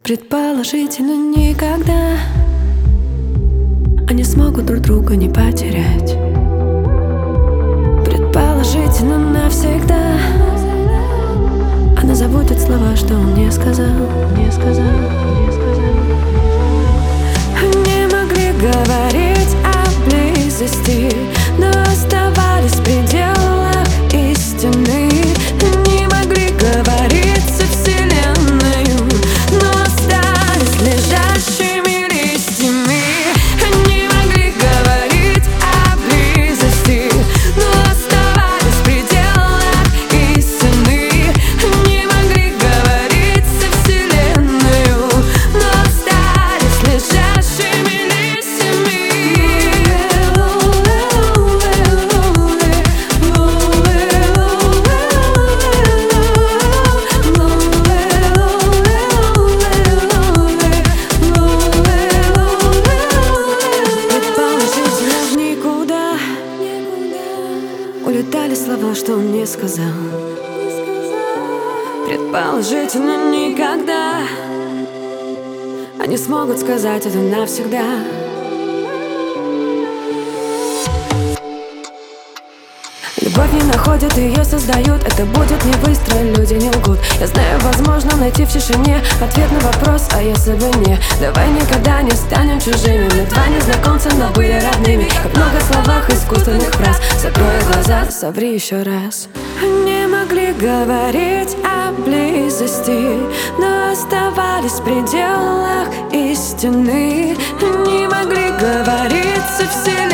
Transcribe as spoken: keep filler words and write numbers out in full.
Предположительно никогда они смогут друг друга не потерять. Предположительно навсегда она забудет слова, что он не сказал, не сказал, не сказал. Они могли говорить о близости, но оставались в пределах истины. Они могли говорить со вселенной, но остались лежащими листьями. Они могли говорить о близости, но оставались в пределах истины. Они могли говорить со вселенной, но остались лежащими листьями. Улетали слова, что он не сказал. Предположительно никогда они смогут сказать это навсегда. Любовь не находят, ее создают. Это будет не быстро, люди не лгут. Я знаю, возможно найти в тишине ответ на вопрос, а если бы не? Давай никогда не станем чужими. Мы два незнакомца, но были родными. Как много в словах искусственных фраз. Закрой глаза, соври еще раз. Они могли говорить о близости, но оставались в пределах истины. Они могли говорить со всеми.